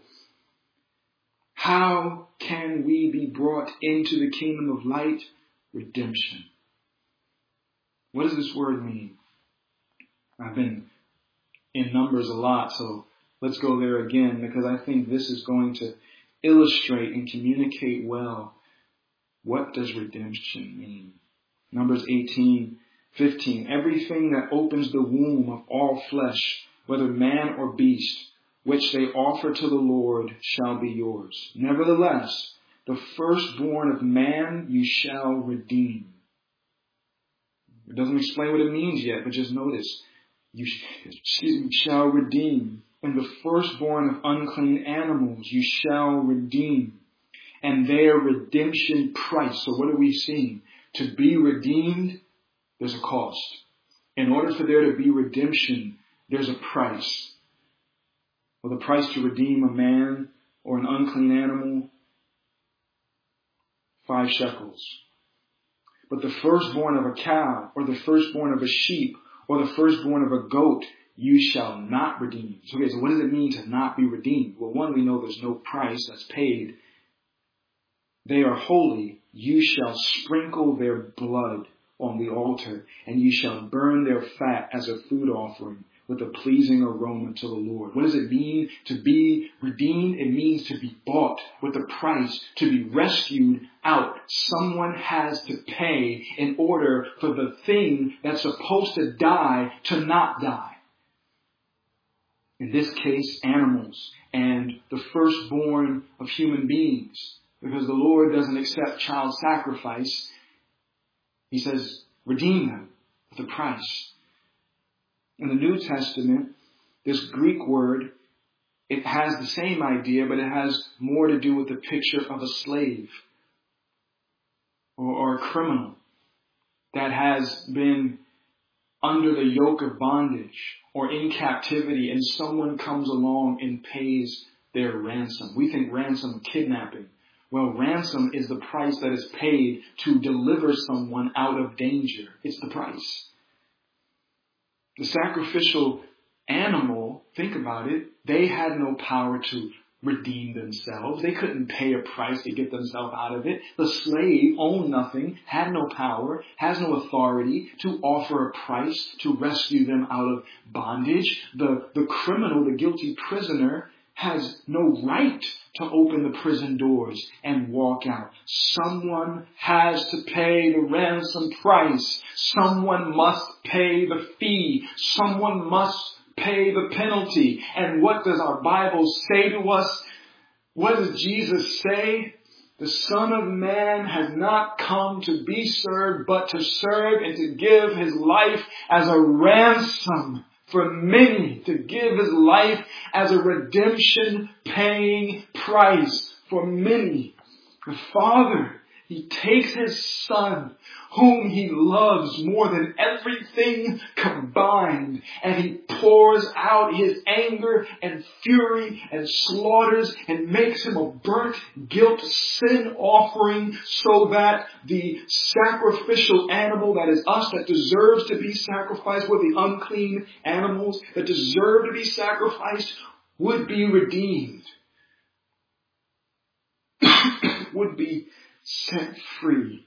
Speaker 2: How can we be brought into the kingdom of light? Redemption. What does this word mean? I've been in Numbers a lot, so let's go there again, because I think this is going to illustrate and communicate well. What does redemption mean? Numbers eighteen fifteen. Everything that opens the womb of all flesh, whether man or beast, which they offer to the Lord, shall be yours. Nevertheless, the firstborn of man you shall redeem. It doesn't explain what it means yet, but just notice. You shall redeem. And the firstborn of unclean animals you shall redeem. And their redemption price. So what are we seeing? To be redeemed, there's a cost. In order for there to be redemption, there's a price. Well, the price to redeem a man or an unclean animal, five shekels. But the firstborn of a cow, or the firstborn of a sheep, or the firstborn of a goat, you shall not redeem. So, okay, so what does it mean to not be redeemed? Well, one, we know there's no price that's paid. They are holy. You shall sprinkle their blood on the altar, and you shall burn their fat as a food offering with a pleasing aroma to the Lord. What does it mean to be redeemed? It means to be bought with a price, to be rescued out. Someone has to pay in order for the thing that's supposed to die to not die. In this case, animals and the firstborn of human beings. Because the Lord doesn't accept child sacrifice. He says, redeem them with a price. In the New Testament, this Greek word, it has the same idea, but it has more to do with the picture of a slave or, or a criminal that has been under the yoke of bondage or in captivity, and someone comes along and pays their ransom. We think ransom kidnapping. Well, ransom is the price that is paid to deliver someone out of danger. It's the price. The sacrificial animal, think about it, they had no power to redeem themselves. They couldn't pay a price to get themselves out of it. The slave owned nothing, had no power, has no authority to offer a price to rescue them out of bondage. The, the criminal, the guilty prisoner, has no right to open the prison doors and walk out. Someone has to pay the ransom price. Someone must pay the fee. Someone must pay the penalty. And what does our Bible say to us? What does Jesus say? The Son of Man has not come to be served, but to serve and to give his life as a ransom for many, to give his life as a redemption paying price for many. The Father, he takes his Son, whom he loves more than everything combined, and he pours out his anger and fury and slaughters and makes him a burnt guilt sin offering, so that the sacrificial animal, that is us, that deserves to be sacrificed, with the unclean animals that deserve to be sacrificed, would be redeemed, would be set free.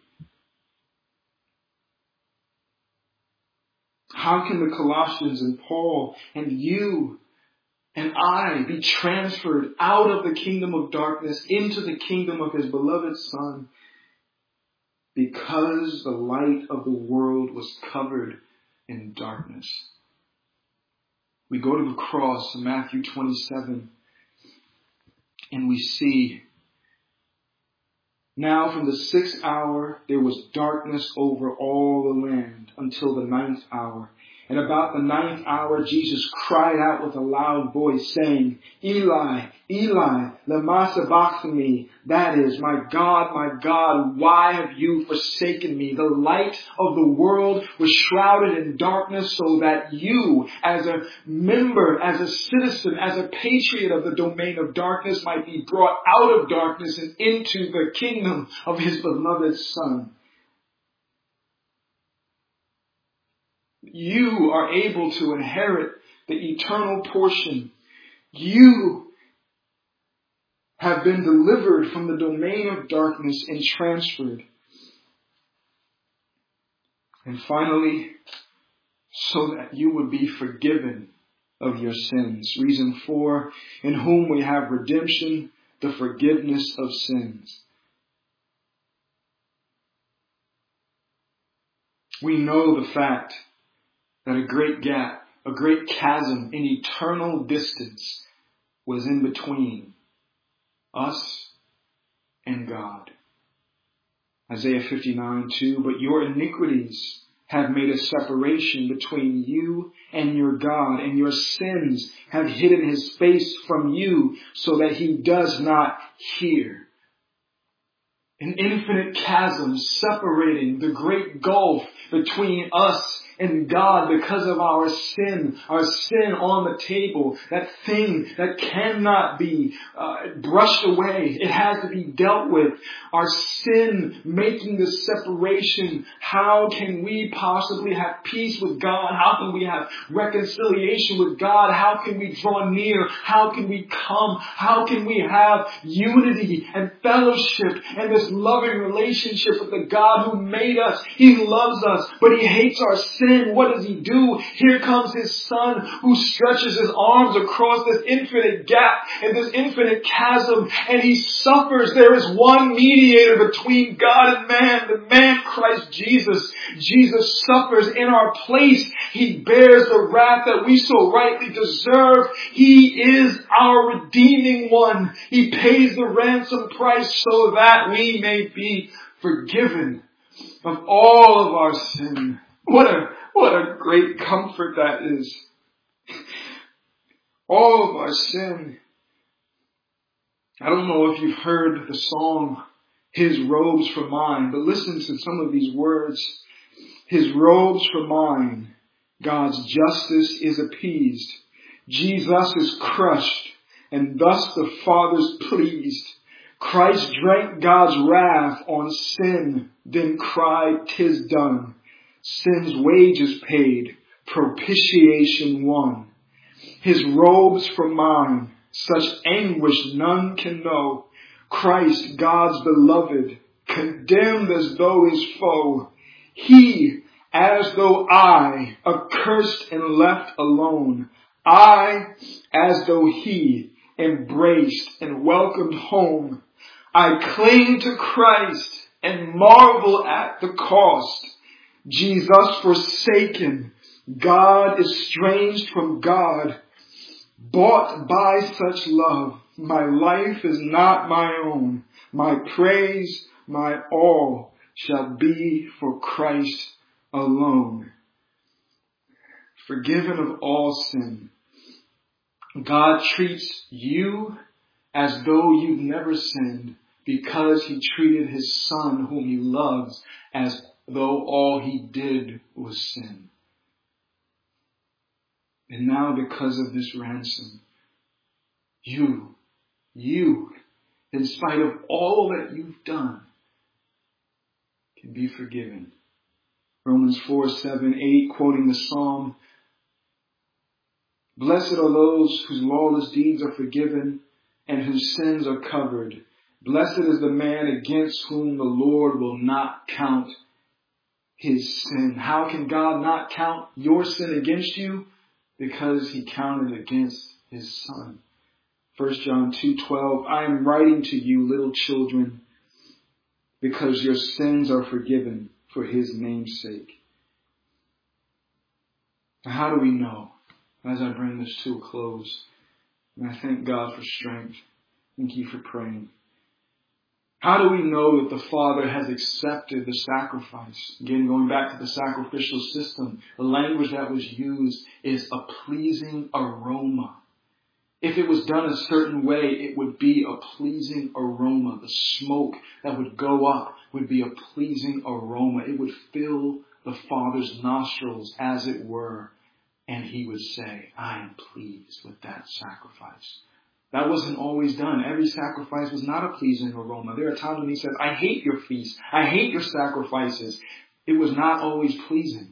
Speaker 2: How can the Colossians and Paul and you and I be transferred out of the kingdom of darkness into the kingdom of his beloved Son? Because the light of the world was covered in darkness. We go to the cross in Matthew twenty-seven, and we see, now from the sixth hour there was darkness over all the land until the ninth hour. And about the ninth hour Jesus cried out with a loud voice, saying, Eli, Eli, lama sabachthani. That is, my God, my God, why have you forsaken me? The light of the world was shrouded in darkness, so that you, as a member, as a citizen, as a patriot of the domain of darkness, might be brought out of darkness and into the kingdom of his beloved Son. You are able to inherit the eternal portion. You have been delivered from the domain of darkness and transferred. And finally, so that you would be forgiven of your sins. Reason four, in whom we have redemption, the forgiveness of sins. We know the fact that a great gap, a great chasm, an eternal distance was in between us and God. Isaiah fifty-nine two, but your iniquities have made a separation between you and your God, and your sins have hidden his face from you so that he does not hear. An infinite chasm separating, the great gulf between us and God because of our sin, our sin on the table, that thing that cannot be uh, brushed away. It has to be dealt with. Our sin making the separation. How can we possibly have peace with God? How can we have reconciliation with God? How can we draw near? How can we come? How can we have unity and fellowship and this loving relationship with the God who made us? He loves us, but he hates our sin. What does he do? Here comes his Son, who stretches his arms across this infinite gap and this infinite chasm, and he suffers. There is one mediator between God and man, the man Christ Jesus. Jesus suffers in our place. He bears the wrath that we so rightly deserve. He is our redeeming one. He pays the ransom price so that we may be forgiven of all of our sin. What a, what a great comfort that is. All of our sin. I don't know if you've heard the song, His Robes for Mine, but listen to some of these words. His robes for mine, God's justice is appeased. Jesus is crushed, and thus the Father's pleased. Christ drank God's wrath on sin, then cried, 'Tis done. Sin's wages paid, propitiation won. His robes for mine, such anguish none can know. Christ, God's beloved, condemned as though his foe. He, as though I, accursed and left alone. I, as though he, embraced and welcomed home. I cling to Christ and marvel at the cost. Jesus forsaken, God estranged from God, bought by such love. My life is not my own. My praise, my all shall be for Christ alone. Forgiven of all sin. God treats you as though you've never sinned because he treated his son whom he loves as though all he did was sin. And now because of this ransom, you, you, in spite of all that you've done, can be forgiven. Romans four, seven, eight, quoting the Psalm, blessed are those whose lawless deeds are forgiven and whose sins are covered. Blessed is the man against whom the Lord will not count his sin. How can God not count your sin against you? Because he counted against his son. First John two twelve, I am writing to you, little children, because your sins are forgiven for his name's sake. Now, how do we know? As I bring this to a close, and I thank God for strength. Thank you for praying. How do we know that the Father has accepted the sacrifice? Again, going back to the sacrificial system, the language that was used is a pleasing aroma. If it was done a certain way, it would be a pleasing aroma. The smoke that would go up would be a pleasing aroma. It would fill the Father's nostrils, as it were. And he would say, I am pleased with that sacrifice. That wasn't always done. Every sacrifice was not a pleasing aroma. There are times when he says, I hate your feasts. I hate your sacrifices. It was not always pleasing.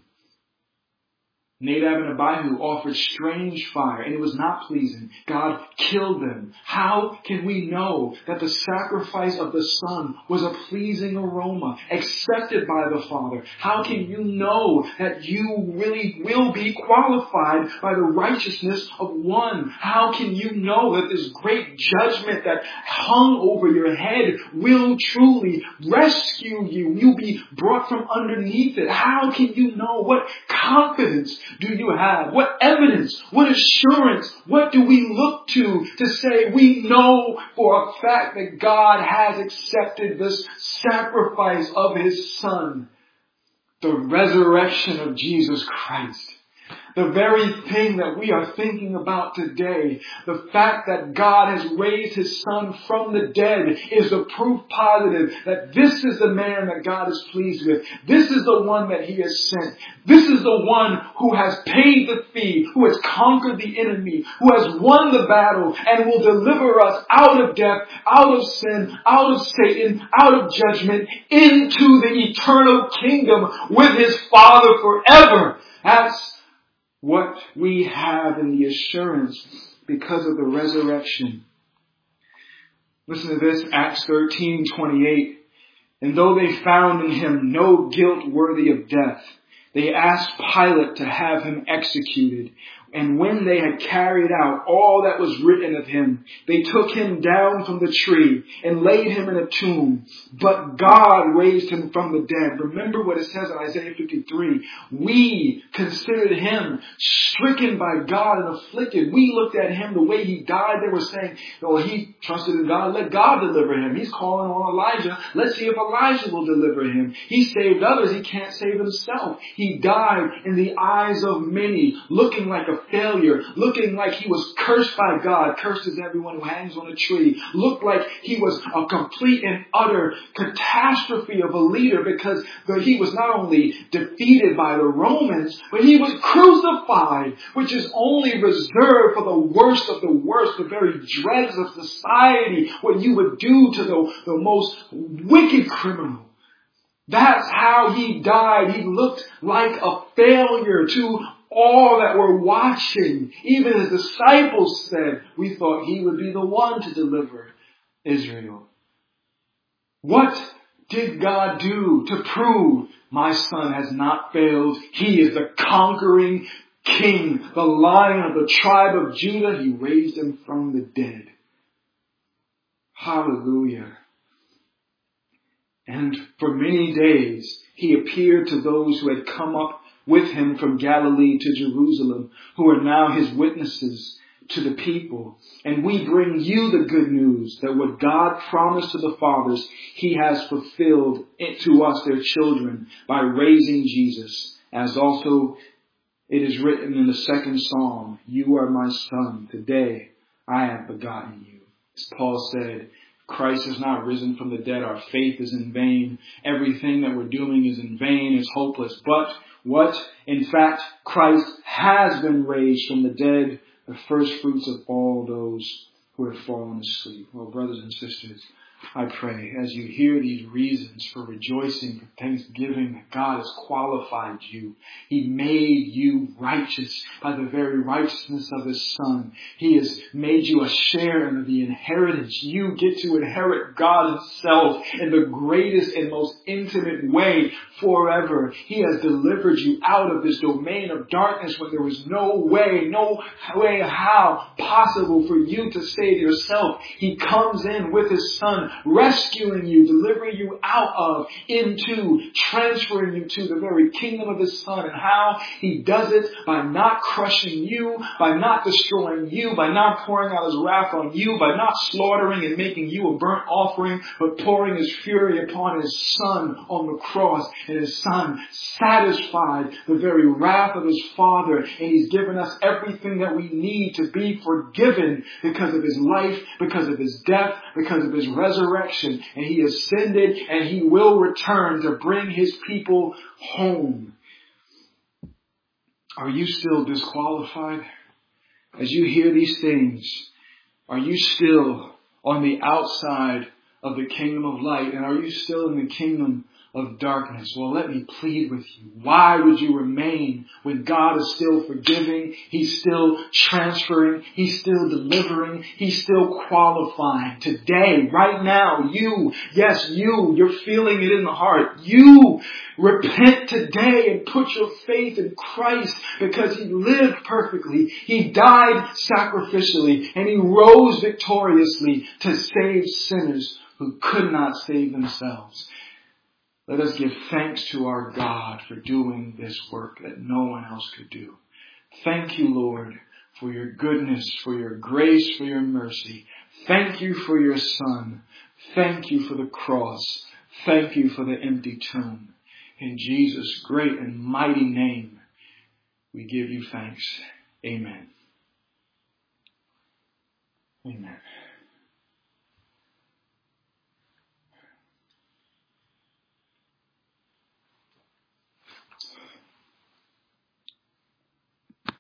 Speaker 2: Nadab and Abihu offered strange fire, and it was not pleasing. God killed them. How can we know that the sacrifice of the Son was a pleasing aroma, accepted by the Father? How can you know that you really will be qualified by the righteousness of one? How can you know that this great judgment that hung over your head will truly rescue you? You'll be brought from underneath it. How can you know? What confidence do you have? What evidence? What assurance? What do we look to to say we know for a fact that God has accepted this sacrifice of his Son? The resurrection of Jesus Christ. The very thing that we are thinking about today, the fact that God has raised his Son from the dead, is the proof positive that this is the man that God is pleased with. This is the one that he has sent. This is the one who has paid the fee, who has conquered the enemy, who has won the battle, and will deliver us out of death, out of sin, out of Satan, out of judgment, into the eternal kingdom with his Father forever. That's what we have in the assurance because of the resurrection. Listen to this, Acts thirteen twenty-eight. And though they found in him no guilt worthy of death, they asked Pilate to have him executed. And when they had carried out all that was written of him, they took him down from the tree and laid him in a tomb. But God raised him from the dead. Remember what it says in Isaiah fifty-three. We considered him stricken by God and afflicted. We looked at him the way he died. They were saying, oh, he trusted in God. Let God deliver him. He's calling on Elijah. Let's see if Elijah will deliver him. He saved others. He can't save himself. He died in the eyes of many, looking like a failure, looking like he was cursed by God. Cursed is everyone who hangs on a tree. Looked like he was a complete and utter catastrophe of a leader, because he was not only defeated by the Romans, but he was crucified, which is only reserved for the worst of the worst, the very dregs of society, what you would do to the, the most wicked criminal. That's how he died. He looked like a failure to all that were watching. Even his disciples said, we thought he would be the one to deliver Israel. What did God do to prove my Son has not failed? He is the conquering King, the Lion of the tribe of Judah. He raised him from the dead. Hallelujah. And for many days he appeared to those who had come up with him from Galilee to Jerusalem, who are now his witnesses to the people. And we bring you the good news that what God promised to the fathers, he has fulfilled to us, their children, by raising Jesus. As also it is written in the second Psalm, you are my son, today I have begotten you. As Paul said, Christ is not risen from the dead. Our faith is in vain. Everything that we're doing is in vain, is hopeless. But what? In fact, Christ has been raised from the dead, the first fruits of all those who have fallen asleep. Well, brothers and sisters, I pray as you hear these reasons for rejoicing, for thanksgiving, that God has qualified you. He made you righteous by the very righteousness of his Son. He has made you a share in the inheritance. You get to inherit God himself in the greatest and most intimate way forever. He has delivered you out of this domain of darkness when there was no way, no way how possible for you to save yourself. He comes in with his Son, rescuing you, delivering you out of, into, transferring you to the very kingdom of his Son. And how he does it? By not crushing you, by not destroying you, by not pouring out his wrath on you, by not slaughtering and making you a burnt offering, but pouring his fury upon his Son on the cross. And his Son satisfied the very wrath of his Father. And he's given us everything that we need to be forgiven because of his life, because of his death, because of his resurrection. And he ascended and he will return to bring his people home. Are you still disqualified? As you hear these things, are you still on the outside of the kingdom of light? And are you still in the kingdom of darkness? Well, let me plead with you. Why would you remain when God is still forgiving? He's still transferring. He's still delivering. He's still qualifying. Today, right now, you, yes, you, you're feeling it in the heart. You repent today and put your faith in Christ because he lived perfectly. He died sacrificially and he rose victoriously to save sinners who could not save themselves. Let us give thanks to our God for doing this work that no one else could do. Thank you, Lord, for your goodness, for your grace, for your mercy. Thank you for your Son. Thank you for the cross. Thank you for the empty tomb. In Jesus' great and mighty name, we give you thanks. Amen. Amen.